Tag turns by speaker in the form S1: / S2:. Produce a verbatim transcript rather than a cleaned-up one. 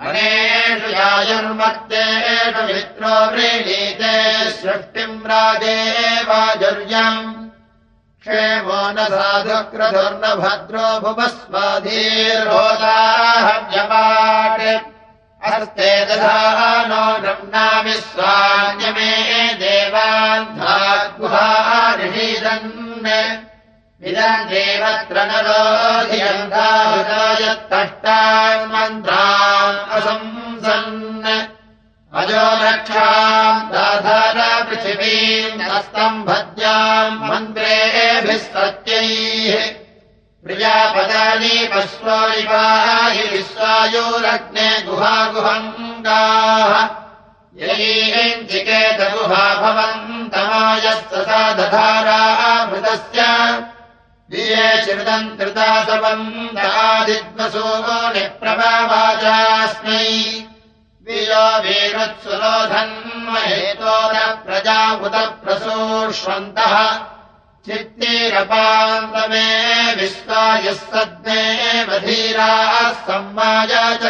S1: अनेषु यायुर्मत्तेषु मित्रो व्रीडीते सृष्टिम् राजेवाजुर्यम् क्षेमो न साधुक्रतुर्न भद्रो भुवस्वाधीर्होदाहव्यपाट् अस्ते दधानो नम्नाविश्वान्यमे देवान्धाद्गुहानिषीदन् इदम् देवत्र नरोधियन्ताहुतायत्तष्टान् मन्त्रान् असंसन् अजो रक्षाम् दाधार पृथिवीम् हस्तम् भद्याम् मन्त्रेभिः सत्यैः प्रियापदानि पश्वानि विश्वायोरग्ने गुहागुहङ्गाः यैञ्चिकेत गुहा भवन्तमायस्य सा दधारामृतस्य दिये चिरुदम् त्रितासवन्तादिद्वसो निप्रभावाचास्मै वियो वीरुत्सुरोधन्महेतो न प्रजा उत प्रसूष्वन्तः चित्तिरपान्तमे विश्वायः सद्मे वधीराः सम्माया च